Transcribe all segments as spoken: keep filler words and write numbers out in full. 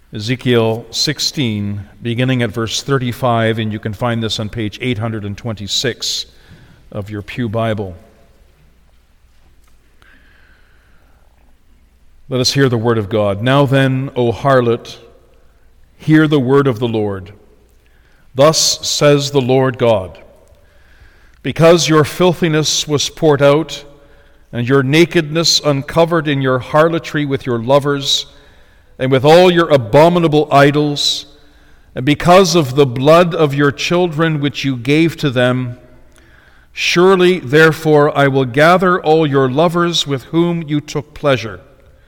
Ezekiel sixteen, beginning at verse thirty-five, and you can find this on page eight hundred twenty-six of your Pew Bible. Let us hear the word of God. Now then, O harlot, hear the word of the Lord. Thus says the Lord God, because your filthiness was poured out, and your nakedness uncovered in your harlotry with your lovers, and with all your abominable idols, and because of the blood of your children which you gave to them, surely therefore I will gather all your lovers with whom you took pleasure,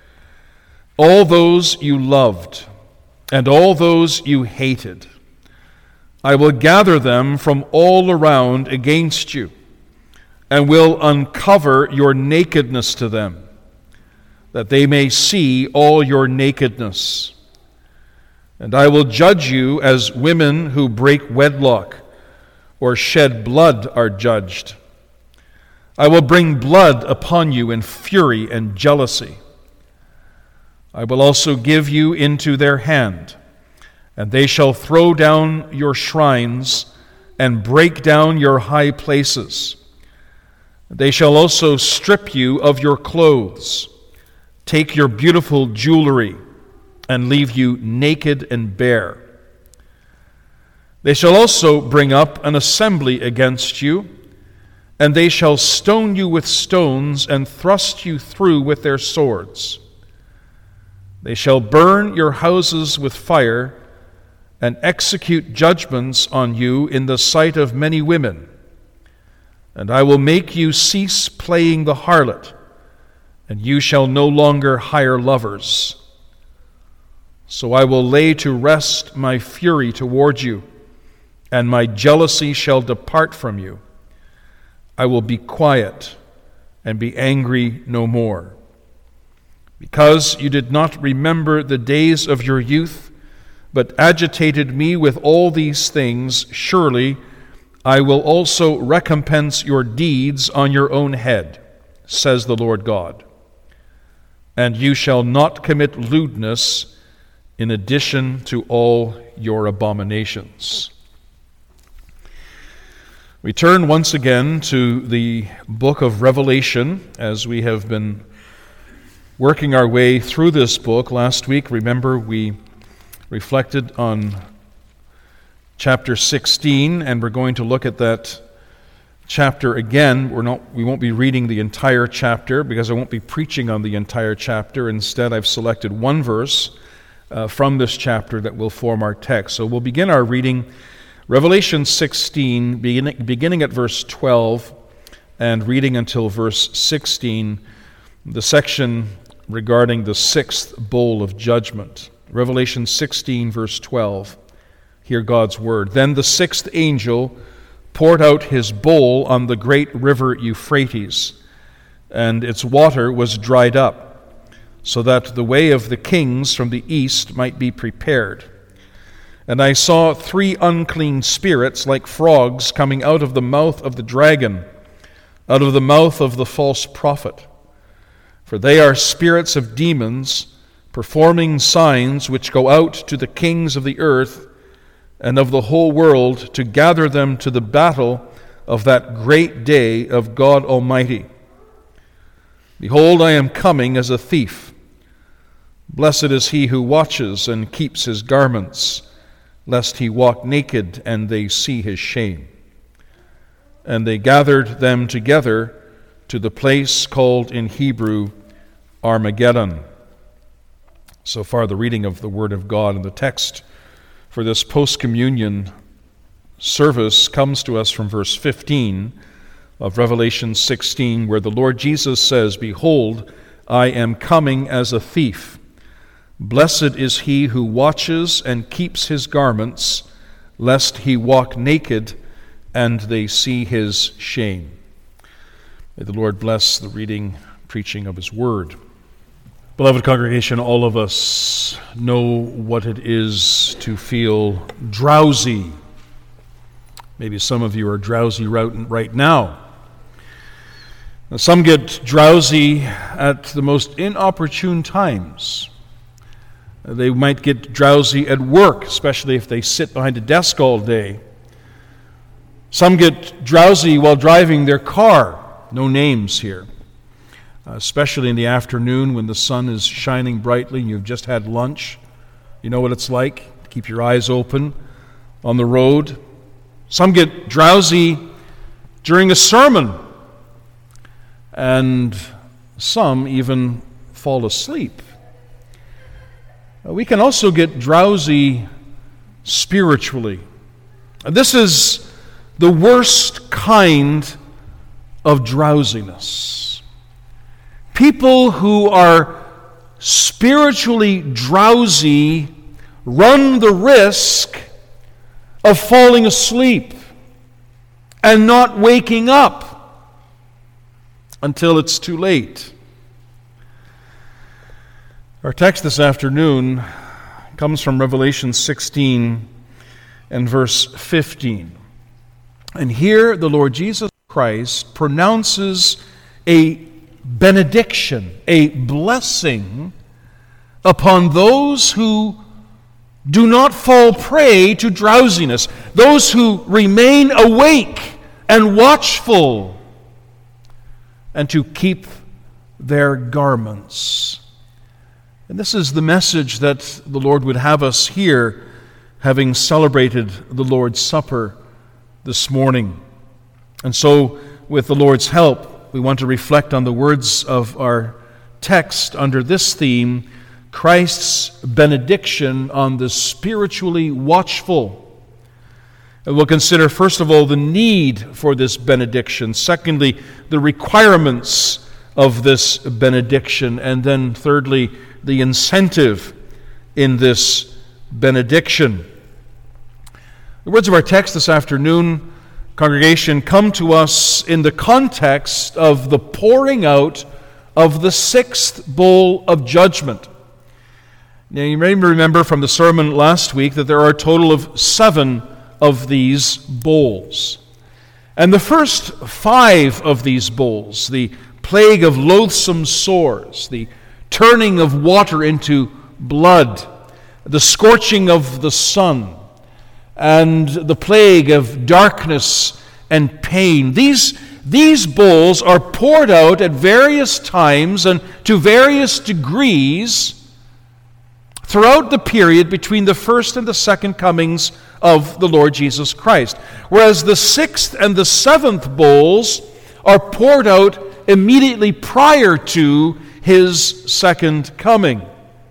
all those you loved, and all those you hated. I will gather them from all around against you, and will uncover your nakedness to them, that they may see all your nakedness. And I will judge you as women who break wedlock or shed blood are judged. I will bring blood upon you in fury and jealousy. I will also give you into their hand, and they shall throw down your shrines and break down your high places. They shall also strip you of your clothes, take your beautiful jewelry, and leave you naked and bare. They shall also bring up an assembly against you, and they shall stone you with stones and thrust you through with their swords. They shall burn your houses with fire and execute judgments on you in the sight of many women. And I will make you cease playing the harlot, and you shall no longer hire lovers. So I will lay to rest my fury toward you, and my jealousy shall depart from you. I will be quiet and be angry no more. Because you did not remember the days of your youth, but agitated me with all these things, surely I will also recompense your deeds on your own head, says the Lord God. And you shall not commit lewdness in addition to all your abominations. We turn once again to the book of Revelation as we have been working our way through this book. Last week, remember, we reflected on chapter sixteen, and we're going to look at that chapter again. We're not, we won't be reading the entire chapter because I won't be preaching on the entire chapter. Instead, I've selected one verse uh, from this chapter that will form our text. So we'll begin our reading, Revelation sixteen, beginning, beginning at verse twelve and reading until verse sixteen, the section regarding the sixth bowl of judgment. Revelation sixteen, verse twelve. Hear God's word. Then the sixth angel poured out his bowl on the great river Euphrates, and its water was dried up, so that the way of the kings from the east might be prepared. And I saw three unclean spirits like frogs coming out of the mouth of the dragon, out of the mouth of the false prophet. For they are spirits of demons, performing signs which go out to the kings of the earth and of the whole world to gather them to the battle of that great day of God Almighty. Behold, I am coming as a thief. Blessed is he who watches and keeps his garments, lest he walk naked and they see his shame. And they gathered them together to the place called in Hebrew Armageddon. So far, the reading of the Word of God, and the text for this post-communion service comes to us from verse fifteen of Revelation sixteen, where the Lord Jesus says, Behold, I am coming as a thief. Blessed is he who watches and keeps his garments, lest he walk naked and they see his shame. May the Lord bless the reading, preaching of his word. Beloved congregation, all of us know what it is to feel drowsy. Maybe some of you are drowsy right now. Now, some get drowsy at the most inopportune times. They might get drowsy at work, especially if they sit behind a desk all day. Some get drowsy while driving their car. No names here. Uh, especially in the afternoon when the sun is shining brightly and you've just had lunch. You know what it's like to keep your eyes open on the road. Some get drowsy during a sermon. And some even fall asleep. Uh, we can also get drowsy spiritually. This is the worst kind of drowsiness. People who are spiritually drowsy run the risk of falling asleep and not waking up until it's too late. Our text this afternoon comes from Revelation sixteen and verse fifteen. And here the Lord Jesus Christ pronounces a benediction, a blessing upon those who do not fall prey to drowsiness, those who remain awake and watchful, and to keep their garments. And this is the message that the Lord would have us hear, having celebrated the Lord's Supper this morning. And so, with the Lord's help, we want to reflect on the words of our text under this theme, Christ's benediction on the spiritually watchful. And we'll consider, first of all, the need for this benediction. Secondly, the requirements of this benediction. And then, thirdly, the incentive in this benediction. The words of our text this afternoon, congregation, come to us in the context of the pouring out of the sixth bowl of judgment. Now, you may remember from the sermon last week that there are a total of seven of these bowls. And the first five of these bowls, the plague of loathsome sores, the turning of water into blood, the scorching of the sun, and the plague of darkness and pain. These, these bowls are poured out at various times and to various degrees throughout the period between the first and the second comings of the Lord Jesus Christ. Whereas the sixth and the seventh bowls are poured out immediately prior to His second coming.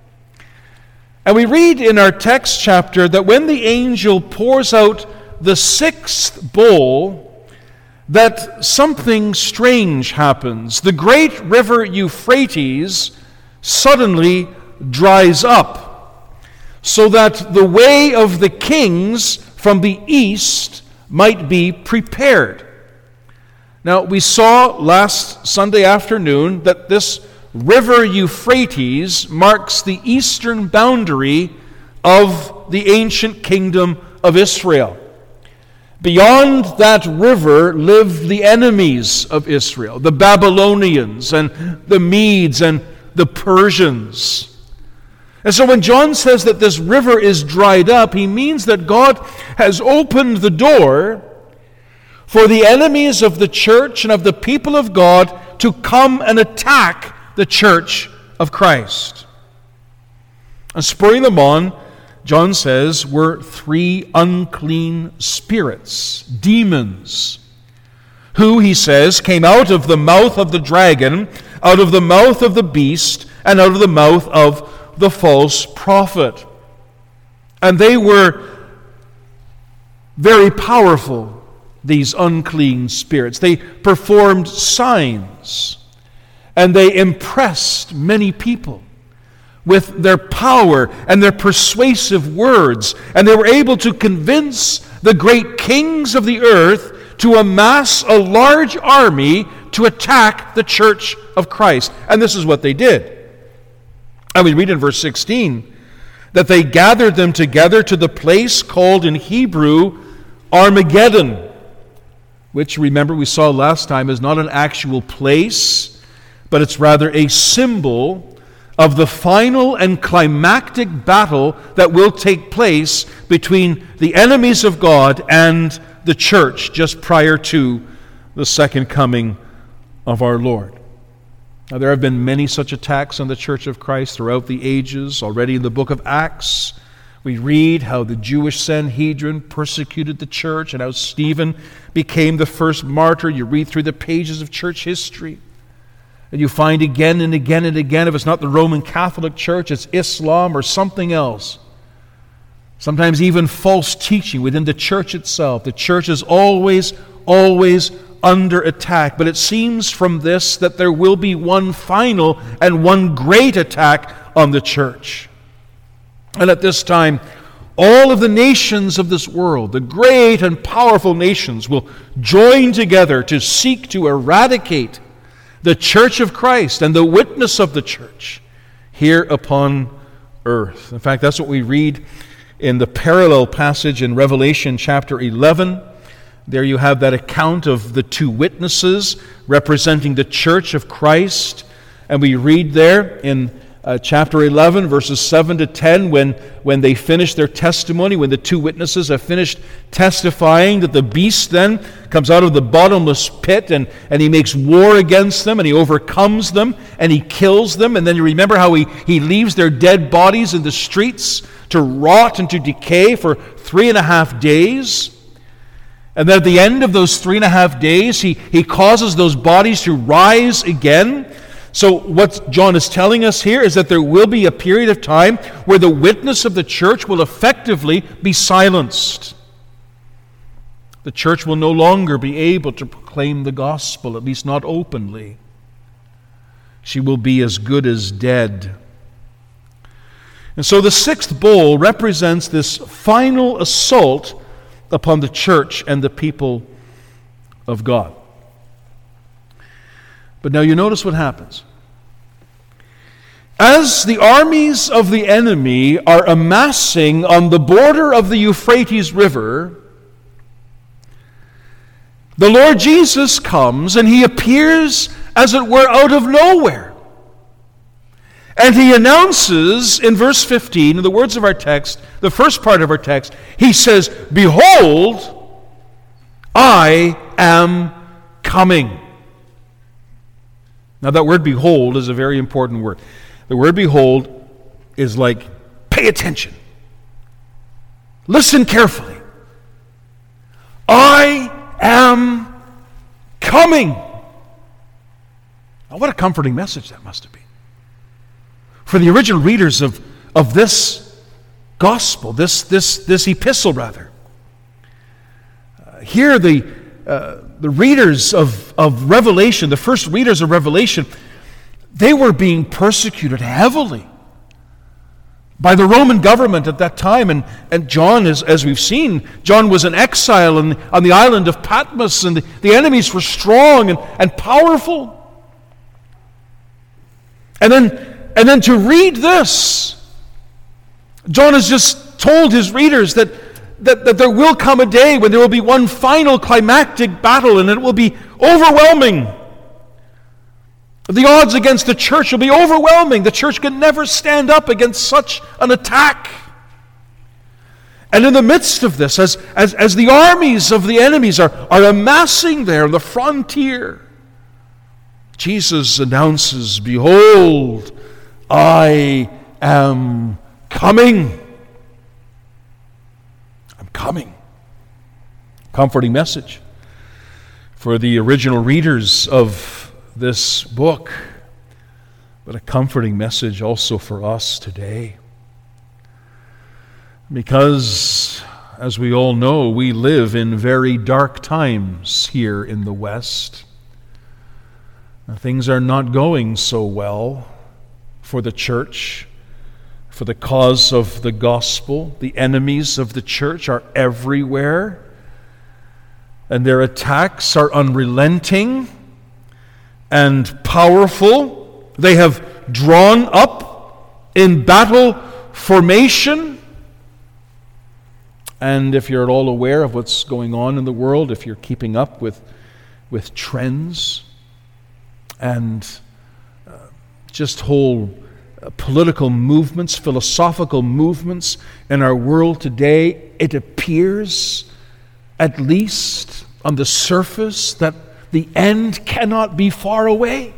And we read in our text chapter that when the angel pours out the sixth bowl, that something strange happens. The great river Euphrates suddenly dries up, so that the way of the kings from the east might be prepared. Now, we saw last Sunday afternoon that this river Euphrates marks the eastern boundary of the ancient kingdom of Israel. Beyond that river lived the enemies of Israel, the Babylonians and the Medes and the Persians. And so when John says that this river is dried up, he means that God has opened the door for the enemies of the church and of the people of God to come and attack the church of Christ. And spurring them on, John says, were three unclean spirits, demons, who, he says, came out of the mouth of the dragon, out of the mouth of the beast, and out of the mouth of the false prophet. And they were very powerful, these unclean spirits. They performed signs, and they impressed many people with their power and their persuasive words. And they were able to convince the great kings of the earth to amass a large army to attack the church of Christ. And this is what they did. And we read in verse sixteen that they gathered them together to the place called in Hebrew Armageddon, which, remember, we saw last time is not an actual place, but it's rather a symbol of the final and climactic battle that will take place between the enemies of God and the church just prior to the second coming of our Lord. Now, there have been many such attacks on the Church of Christ throughout the ages. Already in the book of Acts, we read how the Jewish Sanhedrin persecuted the church and how Stephen became the first martyr. You read through the pages of church history, and you find again and again and again, if it's not the Roman Catholic Church, it's Islam or something else. Sometimes even false teaching within the church itself. The church is always, always under attack. But it seems from this that there will be one final and one great attack on the church. And at this time, all of the nations of this world, the great and powerful nations, will join together to seek to eradicate the church of Christ and the witness of the church here upon earth. In fact, that's what we read in the parallel passage in Revelation chapter eleven. There you have that account of the two witnesses representing the church of Christ. And we read there in uh, chapter eleven, verses seven to ten, when, when they finish their testimony, when the two witnesses have finished testifying, that the beast then comes out of the bottomless pit and, and he makes war against them and he overcomes them and he kills them. And then you remember how he, he leaves their dead bodies in the streets to rot and to decay for three and a half days. And then at the end of those three and a half days, he, he causes those bodies to rise again. So what John is telling us here is that there will be a period of time where the witness of the church will effectively be silenced. The church will no longer be able to proclaim the gospel, at least not openly. She will be as good as dead. And so the sixth bowl represents this final assault upon the church and the people of God. But now you notice what happens. As the armies of the enemy are amassing on the border of the Euphrates River, the Lord Jesus comes and he appears, as it were, out of nowhere. And he announces in verse fifteen, in the words of our text, the first part of our text, he says, "Behold, I am coming." Now that word "behold" is a very important word. The word "behold" is like, pay attention. Listen carefully. I am coming. Now what a comforting message that must have been. For the original readers of, of this gospel, this, this, this epistle rather. Uh, here the, uh, the readers of, of Revelation, the first readers of Revelation, they were being persecuted heavily by the Roman government at that time. And, and John, as, as we've seen, John was in exile on, on the island of Patmos, and the, the enemies were strong and, and powerful. And then And then to read this, John has just told his readers that, that, that there will come a day when there will be one final climactic battle, and it will be overwhelming. The odds against the church will be overwhelming. The church can never stand up against such an attack. And in the midst of this, as, as, as the armies of the enemies are, are amassing there on the frontier, Jesus announces, "Behold, I am coming." I'm coming. Comforting message for the original readers of this book, but a comforting message also for us today. Because, as we all know, we live in very dark times here in the West. Things are not going so well for the church, for the cause of the gospel. The enemies of the church are everywhere, and their attacks are unrelenting and powerful. They have drawn up in battle formation. And if you're at all aware of what's going on in the world, if you're keeping up with, with trends and uh, just whole uh, political movements, philosophical movements in our world today, it appears, at least on the surface, that the end cannot be far away.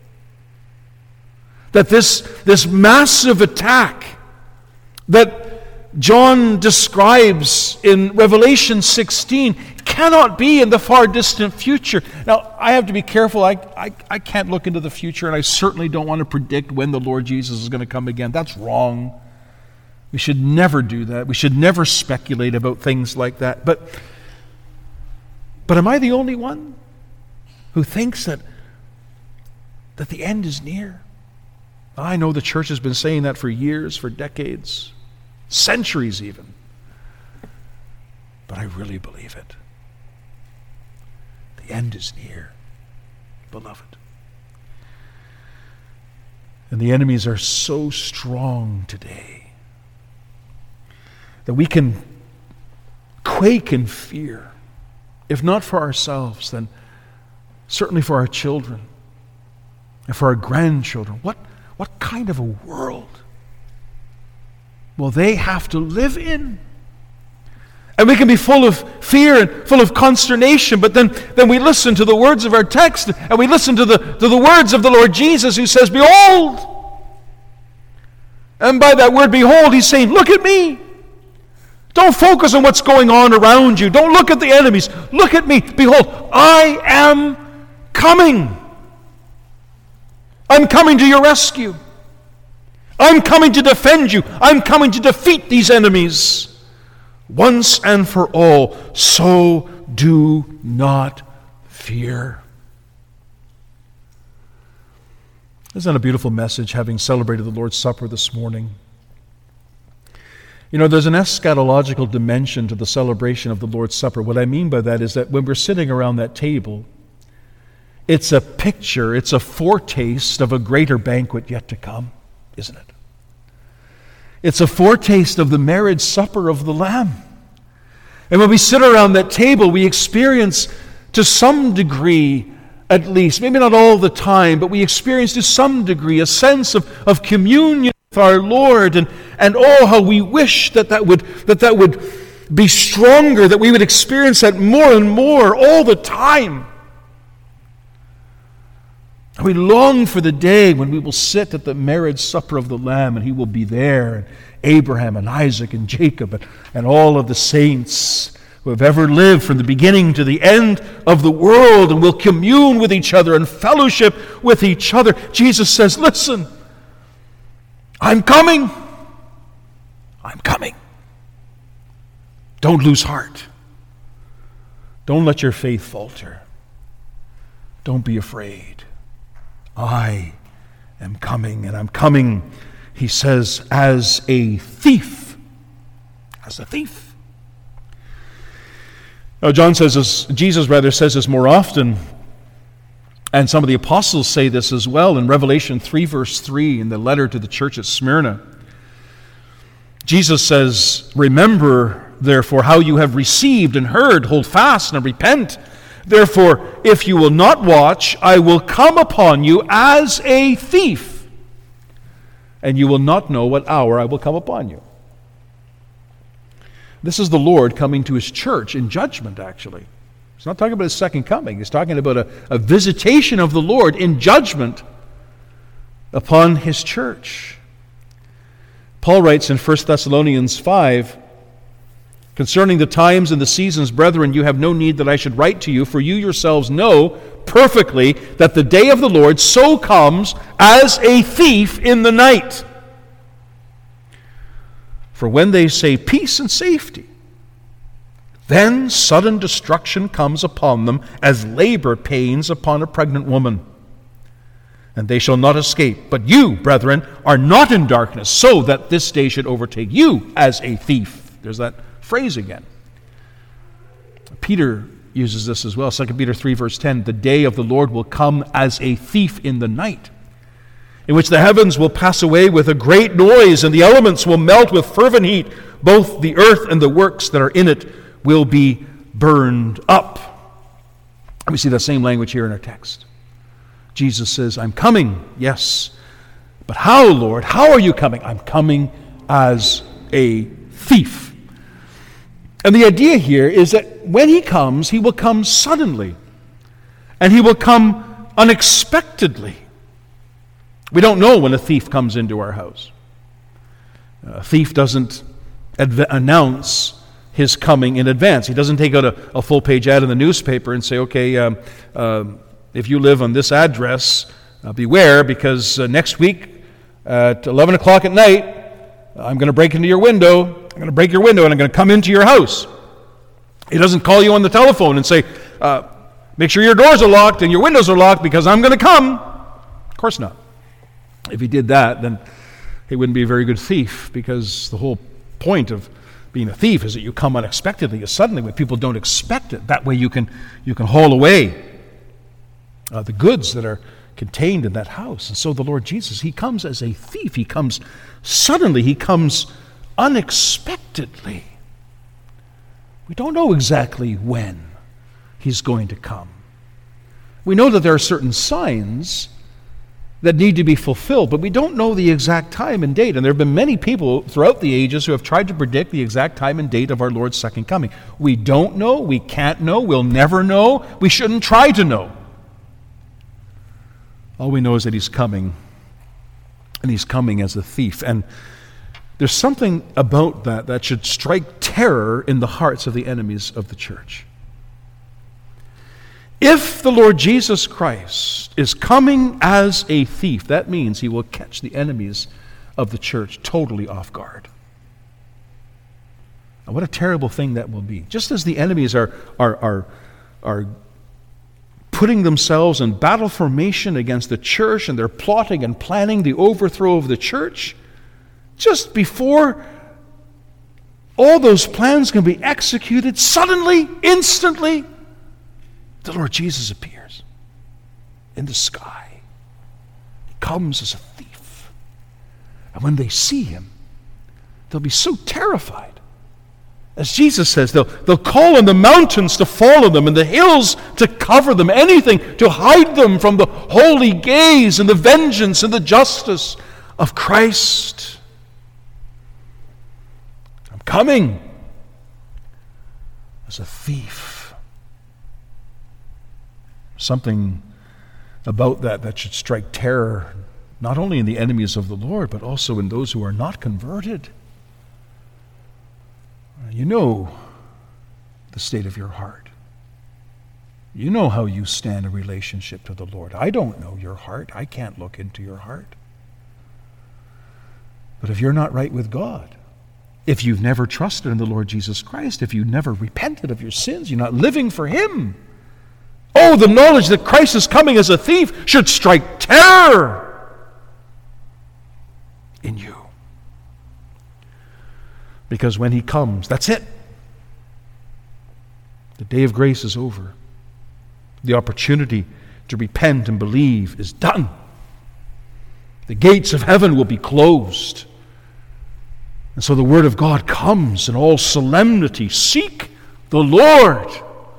That this, this massive attack that John describes in Revelation sixteen cannot be in the far distant future. Now, I have to be careful. I, I, I can't look into the future, and I certainly don't want to predict when the Lord Jesus is going to come again. That's wrong. We should never do that. We should never speculate about things like that. But, but am I the only one who thinks that, that the end is near? I know the church has been saying that for years, for decades, centuries even. But I really believe it. The end is near, beloved. And the enemies are so strong today that we can quake in fear, if not for ourselves, then certainly for our children and for our grandchildren. What, what kind of a world will they have to live in? And we can be full of fear and full of consternation, but then, then we listen to the words of our text, and we listen to the, to the words of the Lord Jesus, who says, "Behold." And by that word, behold, he's saying, look at me. Don't focus on what's going on around you. Don't look at the enemies. Look at me. Behold, I am coming. I'm coming to your rescue. I'm coming to defend you. I'm coming to defeat these enemies once and for all. So do not fear. Isn't that a beautiful message, having celebrated the Lord's Supper this morning? You know, there's an eschatological dimension to the celebration of the Lord's Supper. What I mean by that is that when we're sitting around that table, it's a picture, it's a foretaste of a greater banquet yet to come, isn't it? It's a foretaste of the marriage supper of the Lamb. And when we sit around that table, we experience to some degree, at least, maybe not all the time, but we experience to some degree a sense of, of communion with our Lord. And, and oh, how we wish that that would, that that would be stronger, that we would experience that more and more all the time. We long for the day when we will sit at the marriage supper of the Lamb, and He will be there, and Abraham and Isaac and Jacob and, and all of the saints who have ever lived from the beginning to the end of the world, and will commune with each other and fellowship with each other. Jesus says, listen, I'm coming. I'm coming. Don't lose heart. Don't let your faith falter. Don't be afraid. I am coming, and I'm coming, he says, as a thief. As a thief. Now, John says this, Jesus rather says this more often, and some of the apostles say this as well in Revelation three, verse three, in the letter to the church at Smyrna. Jesus says, "Remember, therefore, how you have received and heard, hold fast and repent. Therefore, if you will not watch, I will come upon you as a thief, and you will not know what hour I will come upon you." This is the Lord coming to His church in judgment, actually. He's not talking about His second coming. He's talking about a, a visitation of the Lord in judgment upon His church. Paul writes in First Thessalonians five, "Concerning the times and the seasons, brethren, you have no need that I should write to you, for you yourselves know perfectly that the day of the Lord so comes as a thief in the night. For when they say peace and safety, then sudden destruction comes upon them as labor pains upon a pregnant woman. And they shall not escape. But you, brethren, are not in darkness, so that this day should overtake you as a thief." There's that phrase again. Peter uses this as well. Second Peter three, verse ten, "The day of the Lord will come as a thief in the night, in which the heavens will pass away with a great noise, and the elements will melt with fervent heat. Both the earth and the works that are in it will be burned up." We see that same language here in our text. Jesus says, "I'm coming," yes, But how, Lord? How are you coming? I'm coming as a thief. And the idea here is that when he comes, he will come suddenly. And he will come unexpectedly. We don't know when a thief comes into our house. A thief doesn't adv- announce his coming in advance. He doesn't take out a, a full-page ad in the newspaper and say, okay, um, uh, if you live on this address, uh, beware, because uh, next week at eleven o'clock at night, I'm going to break into your window, I'm going to break your window, and I'm going to come into your house. He doesn't call you on the telephone and say, uh, make sure your doors are locked and your windows are locked because I'm going to come. Of course not. If he did that, then he wouldn't be a very good thief, because the whole point of being a thief is that you come unexpectedly, suddenly, when people don't expect it. That way you can you can haul away uh, the goods that are contained in that house. And so the Lord Jesus, he comes as a thief. He comes suddenly. He comes unexpectedly. We don't know exactly when he's going to come. We know that there are certain signs that need to be fulfilled, but we don't know the exact time and date. And there have been many people throughout the ages who have tried to predict the exact time and date of our Lord's second coming. We don't know, we can't know, we'll never know, we shouldn't try to know. All we know is that he's coming, and he's coming as a thief. And there's something about that that should strike terror in the hearts of the enemies of the church. If the Lord Jesus Christ is coming as a thief, that means he will catch the enemies of the church totally off guard. And what a terrible thing that will be. Just as the enemies are, are, are, are putting themselves in battle formation against the church, and they're plotting and planning the overthrow of the church, just before all those plans can be executed, suddenly, instantly, the Lord Jesus appears in the sky. He comes as a thief. And when they see him, they'll be so terrified. As Jesus says, they'll, they'll call on the mountains to fall on them and the hills to cover them, anything to hide them from the holy gaze and the vengeance and the justice of Christ. I'm coming as a thief. Something about that that should strike terror, not only in the enemies of the Lord, but also in those who are not converted. You know the state of your heart. You know how you stand in relationship to the Lord. I don't know your heart. I can't look into your heart. But if you're not right with God, if you've never trusted in the Lord Jesus Christ, if you've never repented of your sins, you're not living for him, oh, the knowledge that Christ is coming as a thief should strike terror in you. Because when he comes, that's it. The day of grace is over. The opportunity to repent and believe is done. The gates of heaven will be closed. And so the word of God comes in all solemnity. Seek the Lord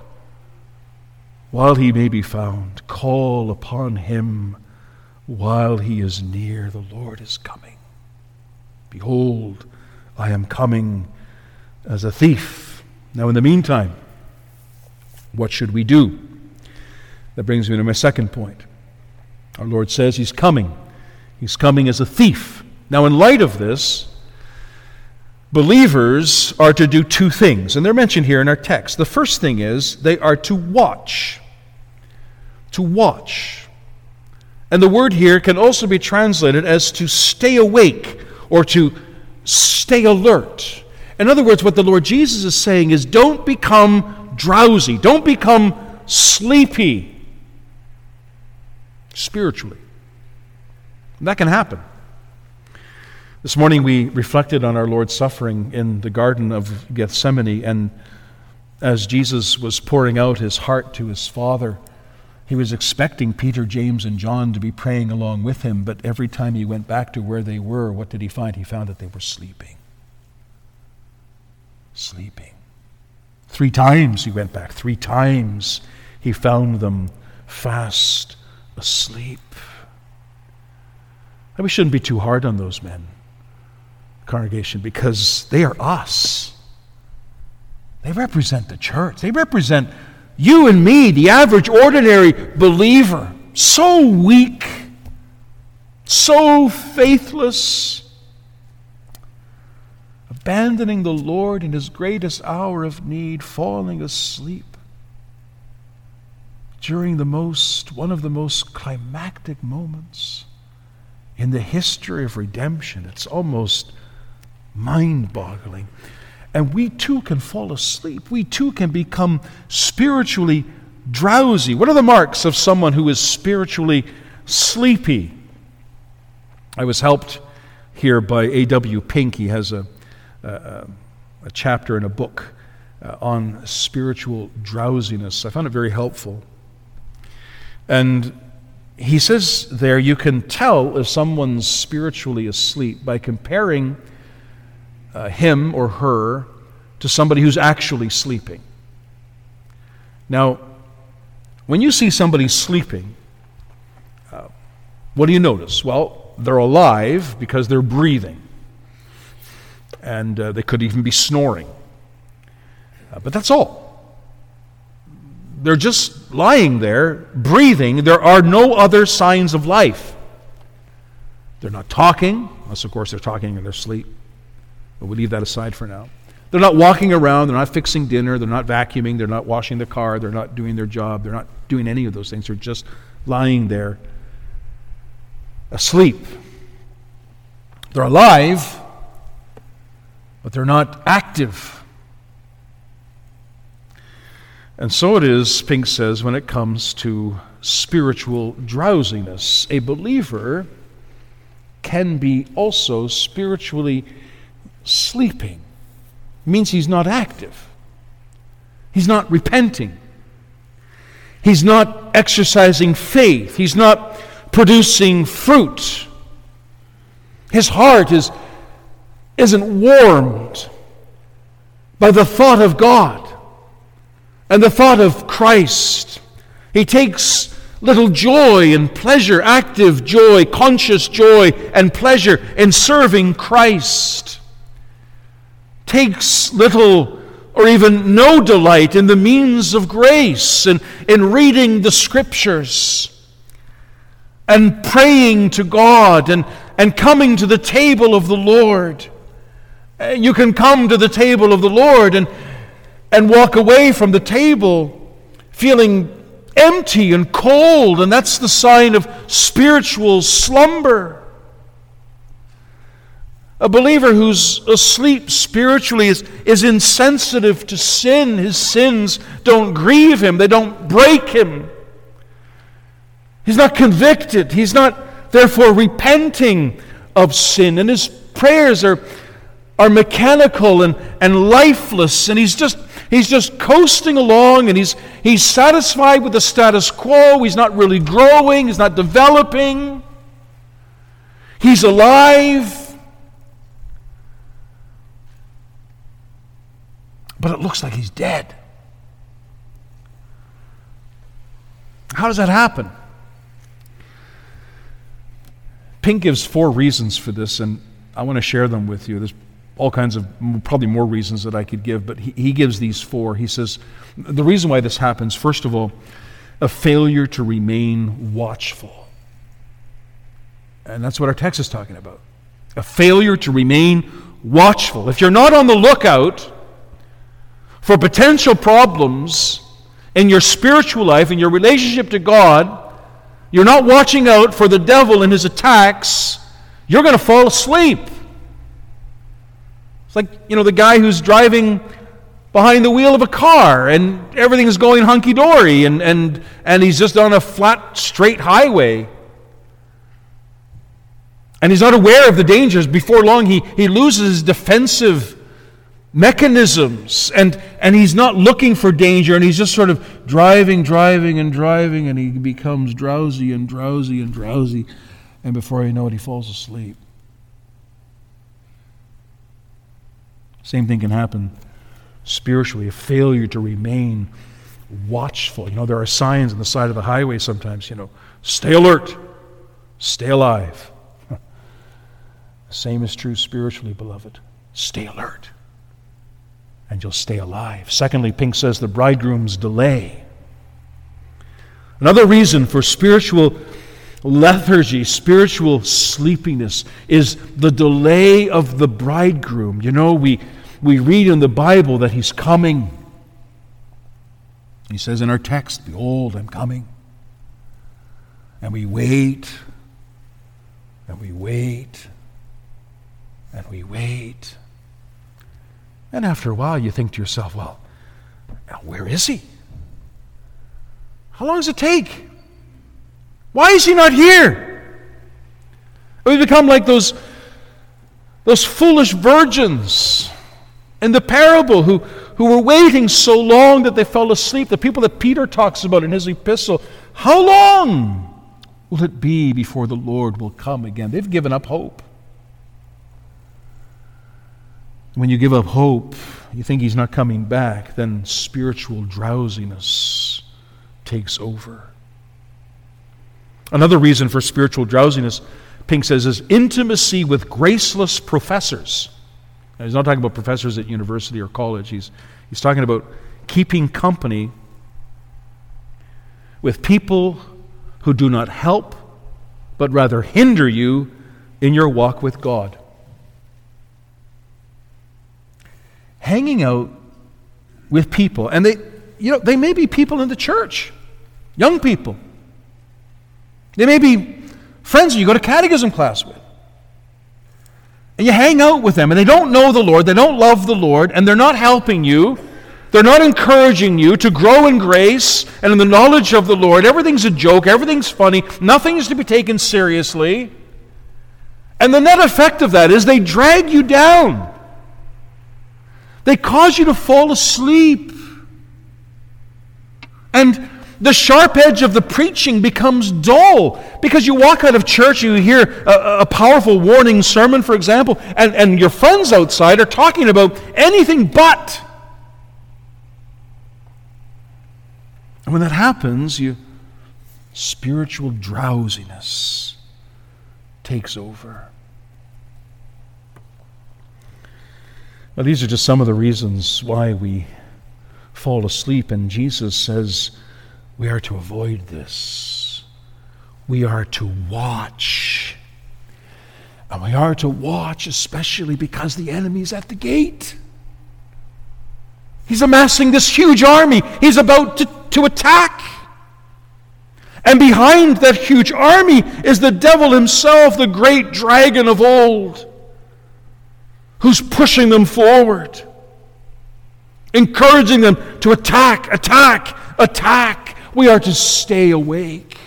while he may be found. Call upon him while he is near. The Lord is coming. Behold, I am coming as a thief. Now in the meantime, what should we do? That brings me to my second point. Our Lord says he's coming. He's coming as a thief. Now in light of this, believers are to do two things, and they're mentioned here in our text. The first thing is they are to watch. To watch. And the word here can also be translated as to stay awake or to stay alert. In other words, what the Lord Jesus is saying is don't become drowsy. Don't become sleepy spiritually. And that can happen. This morning we reflected on our Lord's suffering in the Garden of Gethsemane, and as Jesus was pouring out his heart to his Father, he was expecting Peter, James, and John to be praying along with him, but every time he went back to where they were, what did he find? He found that they were sleeping. Sleeping. Three times he went back. Three times he found them fast asleep. And we shouldn't be too hard on those men, congregation, because they are us. They represent the church. They represent you and me, the average, ordinary believer. So weak, so faithless, abandoning the Lord in His greatest hour of need, falling asleep during the most, one of the most climactic moments in the history of redemption. It's almost mind-boggling. And we too can fall asleep. We too can become spiritually drowsy. What are the marks of someone who is spiritually sleepy? I was helped here by A W Pink. He has a, a, a chapter in a book uh, on spiritual drowsiness. I found it very helpful. And he says there, you can tell if someone's spiritually asleep by comparing uh, him or her to somebody who's actually sleeping. Now, when you see somebody sleeping, uh, what do you notice? Well, they're alive because they're breathing. And uh, they could even be snoring. Uh, but that's all. They're just lying there, breathing. There are no other signs of life. They're not talking, unless of course they're talking in their sleep. But we leave that aside for now. They're not walking around, they're not fixing dinner, they're not vacuuming, they're not washing the car, they're not doing their job, they're not doing any of those things. They're just lying there, asleep. They're alive, but they're not active. And so it is, Pink says, when it comes to spiritual drowsiness. A believer can be also spiritually sleeping. It means he's not active. He's not repenting. He's not exercising faith. He's not producing fruit. His heart is, isn't warmed by the thought of God and the thought of Christ. He takes little joy and pleasure, active joy, conscious joy and pleasure in serving Christ. Takes little or even no delight in the means of grace and in reading the Scriptures and praying to God and, and coming to the table of the Lord. You can come to the table of the Lord and and walk away from the table feeling empty and cold, and that's the sign of spiritual slumber. A believer who's asleep spiritually is, is insensitive to sin. His sins don't grieve him. They don't break him. He's not convicted. He's not, therefore, repenting of sin. And his prayers are, are mechanical and, and lifeless. And he's just he's just coasting along, and he's he's satisfied with the status quo. He's not really growing. He's not developing. He's alive. But it looks like he's dead. How does that happen? Pink gives four reasons for this, and I want to share them with you. There's all kinds of, probably more reasons that I could give, but he, he gives these four. He says, the reason why this happens, first of all, a failure to remain watchful. And that's what our text is talking about. A failure to remain watchful. If you're not on the lookout for potential problems in your spiritual life, in your relationship to God, you're not watching out for the devil and his attacks, you're going to fall asleep. It's like, you know, the guy who's driving behind the wheel of a car and everything is going hunky-dory and, and, and he's just on a flat, straight highway. And he's not aware of the dangers. Before long, he, he loses his defensive mechanisms, and, and he's not looking for danger, and he's just sort of driving, driving, and driving, and he becomes drowsy and drowsy and drowsy, and before you know it, he falls asleep. Same thing can happen spiritually, a failure to remain watchful. You know, there are signs on the side of the highway sometimes, you know, stay alert, stay alive. The same is true spiritually, beloved. Stay alert, and you'll stay alive. Secondly, Pink says the bridegroom's delay. Another reason for spiritual lethargy, spiritual sleepiness, is the delay of the bridegroom. You know, we, we read in the Bible that he's coming. He says in our text, "Behold, I'm coming." And we wait, and we wait, and we wait. And after a while, you think to yourself, well, now where is he? How long does it take? Why is he not here? We become like those, those foolish virgins in the parable who, who were waiting so long that they fell asleep. The people that Peter talks about in his epistle. How long will it be before the Lord will come again? They've given up hope. When you give up hope, you think he's not coming back, then spiritual drowsiness takes over. Another reason for spiritual drowsiness, Pink says, is intimacy with graceless professors. Now, he's not talking about professors at university or college. He's, he's talking about keeping company with people who do not help, but rather hinder you in your walk with God. Hanging out with people, and they, you know, they may be people in the church, young people. They may be friends that you go to catechism class with. And you hang out with them, and they don't know the Lord, they don't love the Lord, and they're not helping you. They're not encouraging you to grow in grace and in the knowledge of the Lord. Everything's a joke, everything's funny, nothing is to be taken seriously. And the net effect of that is they drag you down. They cause you to fall asleep. And the sharp edge of the preaching becomes dull because you walk out of church, you hear a, a powerful warning sermon, for example, and, and your friends outside are talking about anything but. And when that happens, you spiritual drowsiness takes over. Now, these are just some of the reasons why we fall asleep, and Jesus says we are to avoid this. We are to watch. And we are to watch especially because the enemy's at the gate. He's amassing this huge army. He's about to, to attack. And behind that huge army is the devil himself, the great dragon of old, who's pushing them forward, encouraging them to attack, attack, attack. We are to stay awake.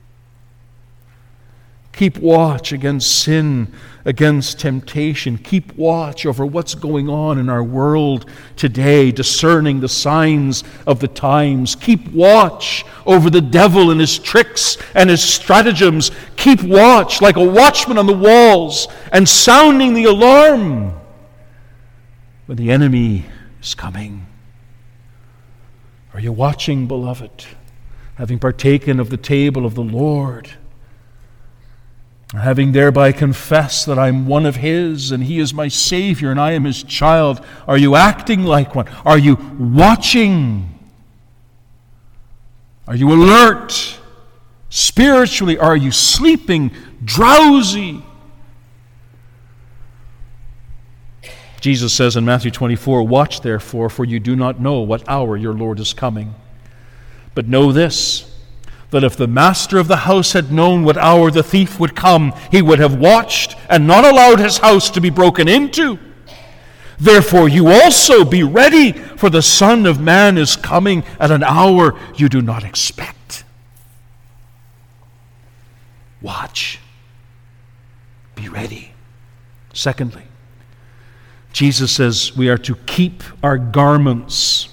Keep watch against sin, against temptation. Keep watch over what's going on in our world today, discerning the signs of the times. Keep watch over the devil and his tricks and his stratagems. Keep watch like a watchman on the walls and sounding the alarm when the enemy is coming. Are you watching, beloved? Having partaken of the table of the Lord, having thereby confessed that I'm one of His and He is my Savior and I am His child, are you acting like one? Are you watching? Are you alert? Spiritually, are you sleeping, drowsy? Jesus says in Matthew twenty-four, "Watch therefore, for you do not know what hour your Lord is coming. But know this, that if the master of the house had known what hour the thief would come, he would have watched and not allowed his house to be broken into. Therefore you also be ready, for the Son of Man is coming at an hour you do not expect." Watch. Be ready. Secondly, Jesus says we are to keep our garments.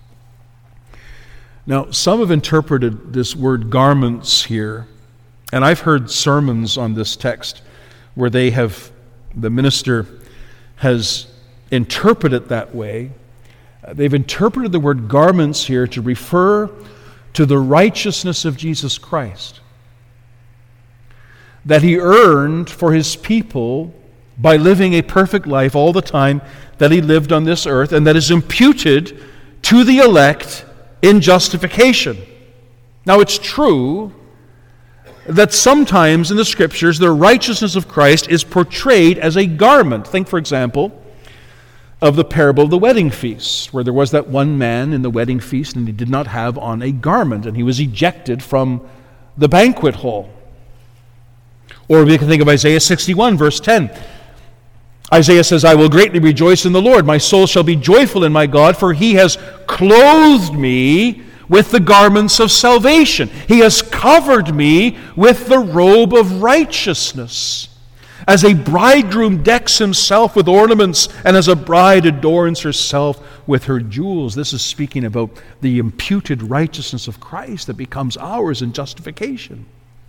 Now, some have interpreted this word garments here, and I've heard sermons on this text where they have, the minister has interpreted it that way. They've interpreted the word garments here to refer to the righteousness of Jesus Christ that He earned for His people by living a perfect life all the time that he lived on this earth, and that is imputed to the elect in justification. Now, it's true that sometimes in the Scriptures the righteousness of Christ is portrayed as a garment. Think, for example, of the parable of the wedding feast, where there was that one man in the wedding feast and he did not have on a garment, and he was ejected from the banquet hall. Or we can think of Isaiah sixty-one, verse ten. Isaiah says, I will greatly rejoice in the Lord. My soul shall be joyful in my God, for he has clothed me with the garments of salvation. He has covered me with the robe of righteousness. As a bridegroom decks himself with ornaments, and as a bride adorns herself with her jewels. This is speaking about the imputed righteousness of Christ that becomes ours in justification.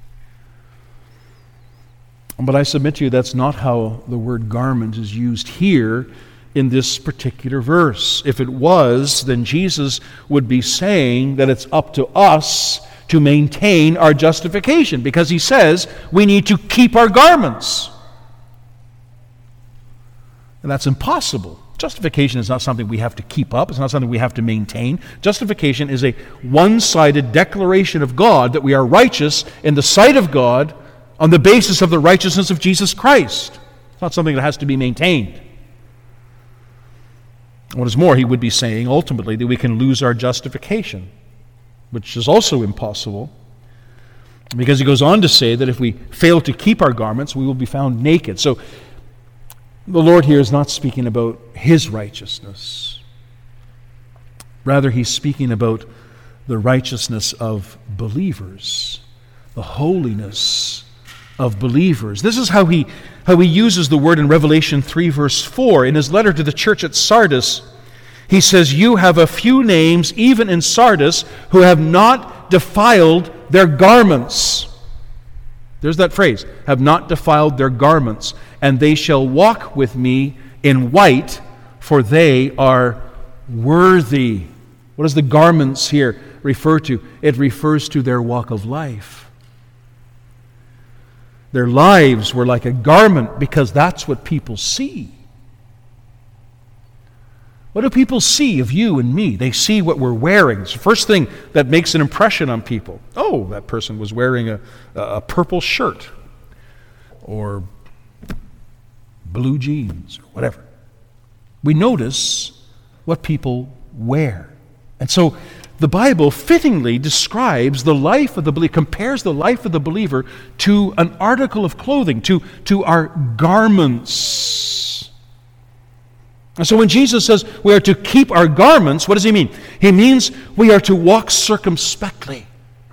But I submit to you that's not how the word garment is used here in this particular verse. If it was, then Jesus would be saying that it's up to us to maintain our justification, because he says we need to keep our garments. And that's impossible. Justification is not something we have to keep up. It's not something we have to maintain. Justification is a one-sided declaration of God that we are righteous in the sight of God on the basis of the righteousness of Jesus Christ. It's not something that has to be maintained. What is more, he would be saying ultimately that we can lose our justification, which is also impossible, because he goes on to say that if we fail to keep our garments, we will be found naked. So the Lord here is not speaking about his righteousness. Rather, he's speaking about the righteousness of believers, the holiness of believers. This is how he how he uses the word in Revelation three, verse four. In his letter to the church at Sardis, he says, you have a few names, even in Sardis, who have not defiled their garments. There's that phrase, have not defiled their garments, and they shall walk with me in white, for they are worthy. What does the garments here refer to? It refers to their walk of life. Their lives were like a garment, because that's what people see. What do people see of you and me? They see what we're wearing. It's the first thing that makes an impression on people. Oh, that person was wearing a, a purple shirt or blue jeans or whatever. We notice what people wear. And so the Bible fittingly describes the life of the believer, compares the life of the believer to an article of clothing, to, to our garments. And so when Jesus says we are to keep our garments, what does he mean? He means we are to walk circumspectly.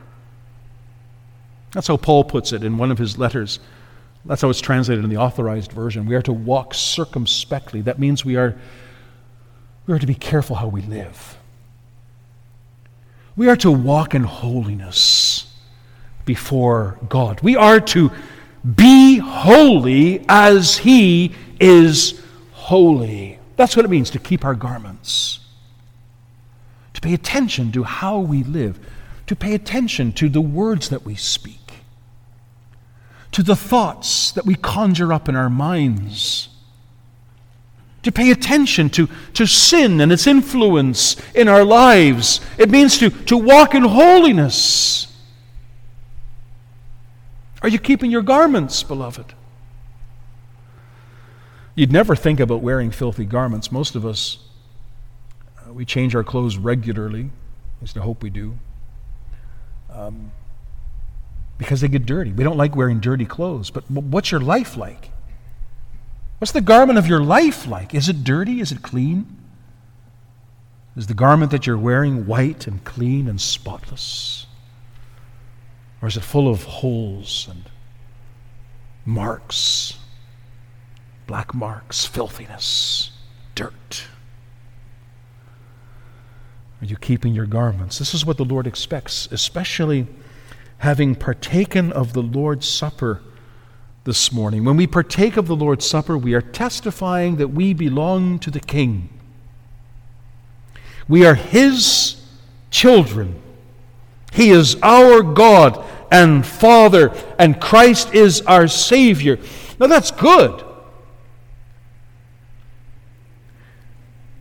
That's how Paul puts it in one of his letters. That's how it's translated in the Authorized Version. We are to walk circumspectly. That means we are, we are to be careful how we live. We are to walk in holiness before God. We are to be holy as he is holy. That's what it means to keep our garments. To pay attention to how we live. To pay attention to the words that we speak. To the thoughts that we conjure up in our minds. To pay attention to, to sin and its influence in our lives. It means to, to walk in holiness. Are you keeping your garments, beloved? You'd never think about wearing filthy garments. Most of us, uh, we change our clothes regularly. At least I hope we do. Um, because they get dirty. We don't like wearing dirty clothes. But what's your life like? What's the garment of your life like? Is it dirty? Is it clean? Is the garment that you're wearing white and clean and spotless? Or is it full of holes and marks, black marks, filthiness, dirt? Are you keeping your garments? This is what the Lord expects, especially having partaken of the Lord's Supper this morning. When we partake of the Lord's Supper, we are testifying that we belong to the King. We are his children. He is our God and Father, and Christ is our Savior. Now that's good.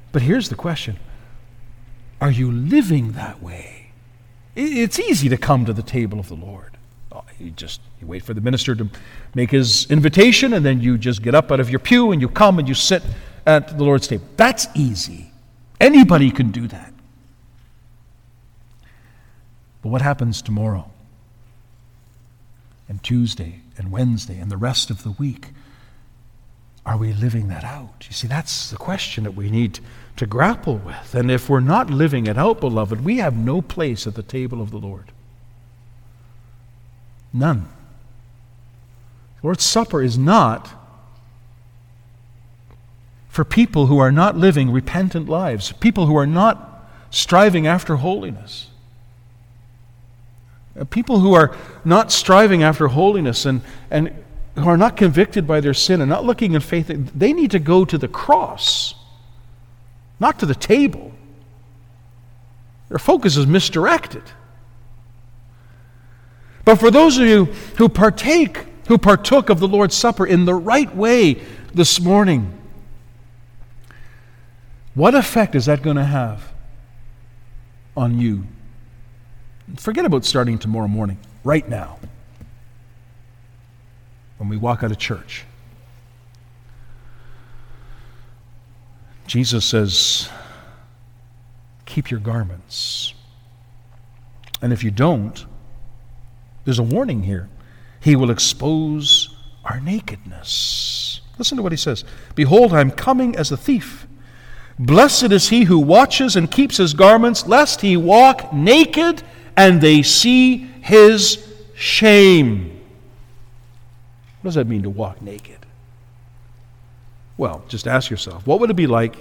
But here's the question. Are you living that way? It's easy to come to the table of the Lord. Oh, you just you wait for the minister to make his invitation, and then you just get up out of your pew and you come and you sit at the Lord's table. That's easy. Anybody can do that. But what happens tomorrow and Tuesday and Wednesday and the rest of the week? Are we living that out? You see, that's the question that we need to grapple with. And if we're not living it out, beloved, we have no place at the table of the Lord. None. The Lord's Supper is not for people who are not living repentant lives, people who are not striving after holiness. People who are not striving after holiness and, and who are not convicted by their sin and not looking in faith, they need to go to the cross, not to the table. Their focus is misdirected. But for those of you who partake, who partook of the Lord's Supper in the right way this morning, what effect is that going to have on you? Forget about starting tomorrow morning, right now, when we walk out of church. Jesus says, keep your garments. And if you don't, there's a warning here. He will expose our nakedness. Listen to what he says. Behold, I am coming as a thief. Blessed is he who watches and keeps his garments, lest he walk naked and they see his shame. What does that mean to walk naked? Well, just ask yourself, what would it be like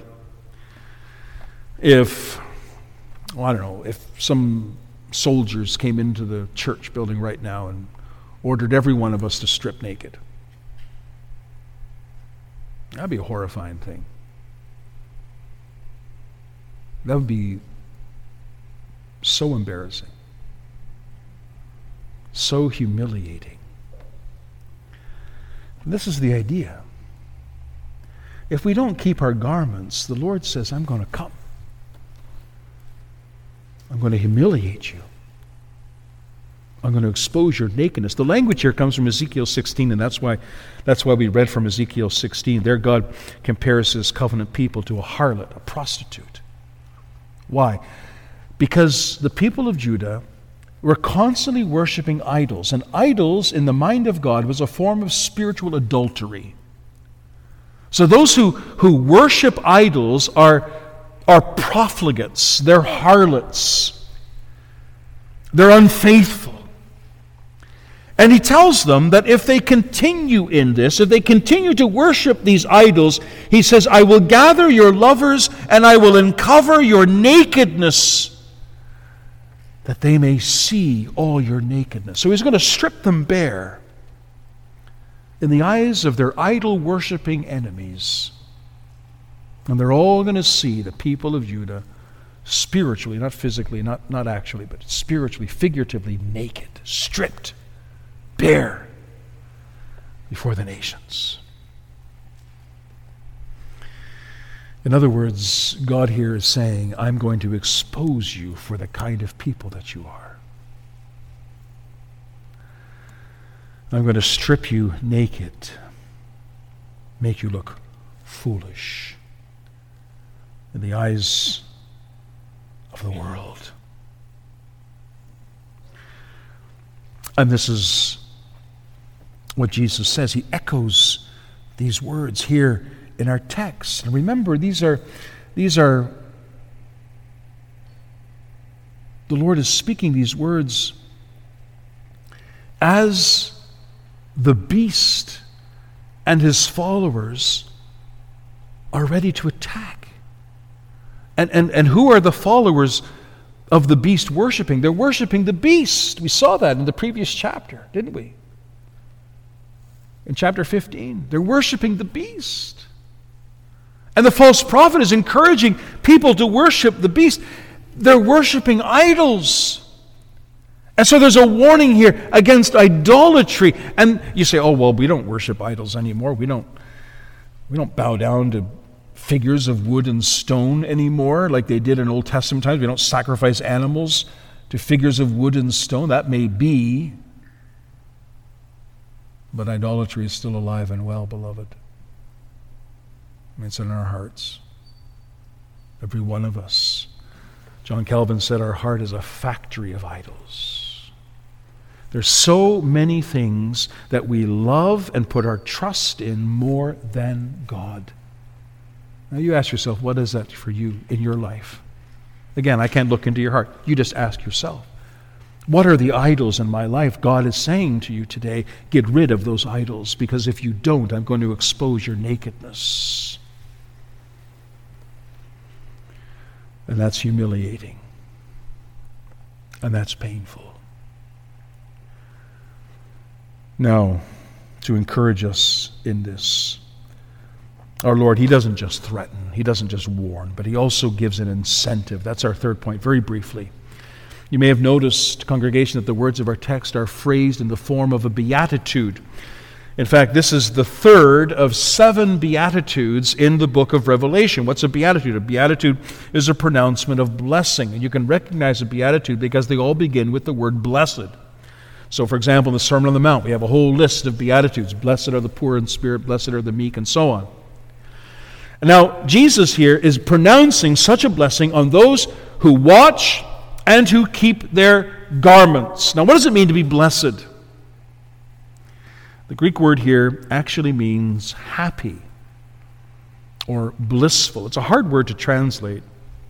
if, well, I don't know, if some soldiers came into the church building right now and ordered every one of us to strip naked? That'd be a horrifying thing. That would be so embarrassing, so humiliating. And this is the idea. If we don't keep our garments, the Lord says, I'm going to come. I'm going to humiliate you. I'm going to expose your nakedness. The language here comes from Ezekiel sixteen, and that's why that's why we read from Ezekiel sixteen. There God compares his covenant people to a harlot, a prostitute. Why? Because the people of Judah were constantly worshiping idols, and idols in the mind of God was a form of spiritual adultery. So those who, who worship idols are, are profligates, they're harlots, they're unfaithful. And he tells them that if they continue in this, if they continue to worship these idols, he says, I will gather your lovers and I will uncover your nakedness, that they may see all your nakedness. So he's going to strip them bare in the eyes of their idol-worshiping enemies. And they're all going to see the people of Judah spiritually, not physically, not, not actually, but spiritually, figuratively naked, stripped, bare before the nations. In other words, God here is saying, I'm going to expose you for the kind of people that you are. I'm going to strip you naked, make you look foolish in the eyes of the world. And this is what Jesus says. He echoes these words here in our text. And remember, these are these are the Lord is speaking these words as the beast and his followers are ready to attack. And, and, and who are the followers of the beast worshiping? They're worshiping the beast. We saw that in the previous chapter, didn't we? In chapter fifteen. They're worshiping the beast. And the false prophet is encouraging people to worship the beast. They're worshiping idols. And so there's a warning here against idolatry. And you say, oh, well, we don't worship idols anymore. We don't, we don't bow down to figures of wood and stone anymore like they did in Old Testament times. We don't sacrifice animals to figures of wood and stone. That may be, but idolatry is still alive and well, beloved. It's in our hearts. Every one of us. John Calvin said our heart is a factory of idols. There's so many things that we love and put our trust in more than God. Now you ask yourself, what is that for you in your life? Again, I can't look into your heart. You just ask yourself. What are the idols in my life? God is saying to you today, get rid of those idols, because if you don't, I'm going to expose your nakedness. And that's humiliating. And that's painful. Now, to encourage us in this, our Lord, He doesn't just threaten, He doesn't just warn, but He also gives an incentive. That's our third point, very briefly. You may have noticed, congregation, that the words of our text are phrased in the form of a beatitude. In fact, this is the third of seven beatitudes in the book of Revelation. What's a beatitude? A beatitude is a pronouncement of blessing. And you can recognize a beatitude because they all begin with the word blessed. So, for example, in the Sermon on the Mount, we have a whole list of beatitudes. Blessed are the poor in spirit, blessed are the meek, and so on. Now, Jesus here is pronouncing such a blessing on those who watch and who keep their garments. Now, what does it mean to be blessed? The Greek word here actually means happy or blissful. It's a hard word to translate.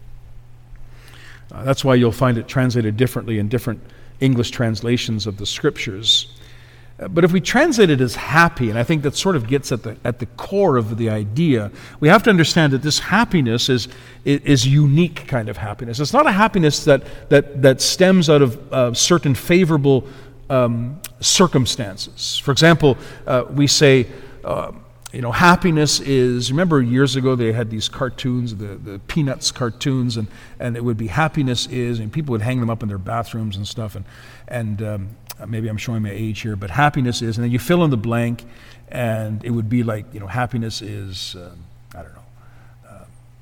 Uh, that's why you'll find it translated differently in different English translations of the Scriptures. Uh, but if we translate it as happy, and I think that sort of gets at the at the core of the idea, we have to understand that this happiness is is unique kind of happiness. It's not a happiness that that that stems out of uh, certain favorable Um, circumstances. For example, uh, we say, uh, you know, happiness is, remember years ago they had these cartoons, the, the Peanuts cartoons, and, and it would be happiness is, and people would hang them up in their bathrooms and stuff, and, and um, maybe I'm showing my age here, but happiness is, and then you fill in the blank, and it would be like, you know, happiness is, um, I don't know, uh,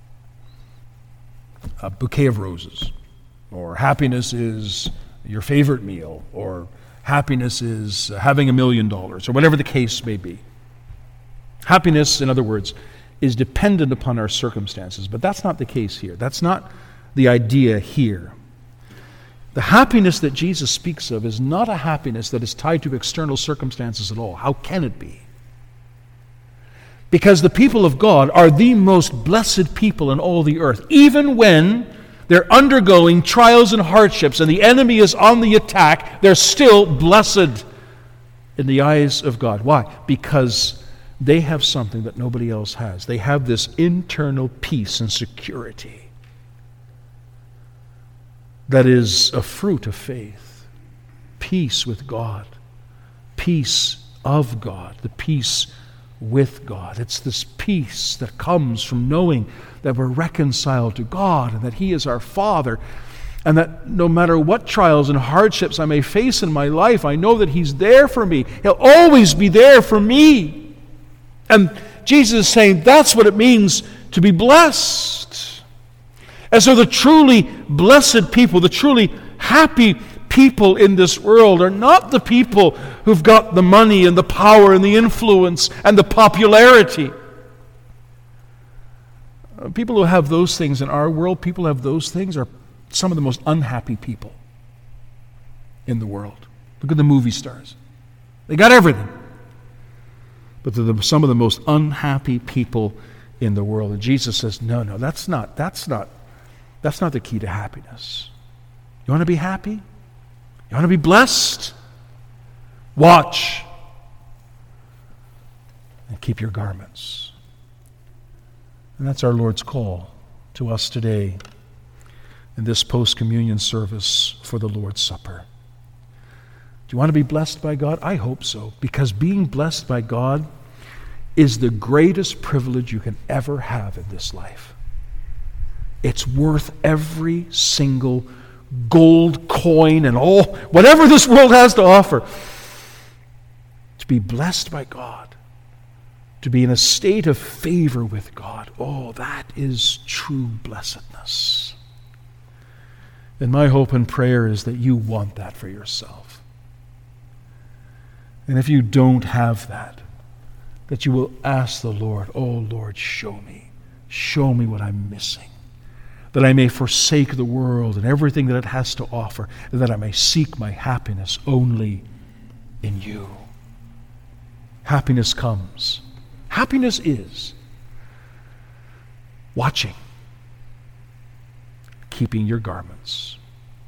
a bouquet of roses, or happiness is your favorite meal, or happiness is having a million dollars, or whatever the case may be. Happiness, in other words, is dependent upon our circumstances, but that's not the case here. That's not the idea here. The happiness that Jesus speaks of is not a happiness that is tied to external circumstances at all. How can it be? Because the people of God are the most blessed people in all the earth, even when they're undergoing trials and hardships, and the enemy is on the attack. They're still blessed in the eyes of God. Why? Because they have something that nobody else has. They have this internal peace and security that is a fruit of faith. Peace with God. Peace of God. The peace with God. It's this peace that comes from knowing that we're reconciled to God and that He is our Father, and that no matter what trials and hardships I may face in my life, I know that He's there for me. He'll always be there for me. And Jesus is saying that's what it means to be blessed. And so the truly blessed people, the truly happy people in this world are not the people who've got the money and the power and the influence and the popularity. People who have those things in our world, people who have those things are some of the most unhappy people in the world. Look at the movie stars. They got everything. But they're the, some of the most unhappy people in the world. And Jesus says, no, no, that's not, that's not, that's not the key to happiness. You want to be happy? You want to be blessed? Watch and keep your garments. And that's our Lord's call to us today in this post-communion service for the Lord's Supper. Do you want to be blessed by God? I hope so, because being blessed by God is the greatest privilege you can ever have in this life. It's worth every single gold coin and all, whatever this world has to offer. To be blessed by God, to be in a state of favor with God. Oh, that is true blessedness. And my hope and prayer is that you want that for yourself. And if you don't have that, that you will ask the Lord, oh Lord, show me. Show me what I'm missing. That I may forsake the world and everything that it has to offer, and that I may seek my happiness only in you. Happiness comes. Happiness is watching, keeping your garments.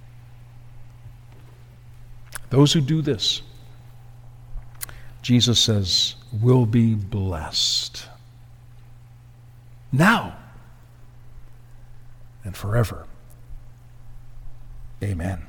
Those who do this, Jesus says, will be blessed now and forever. Amen.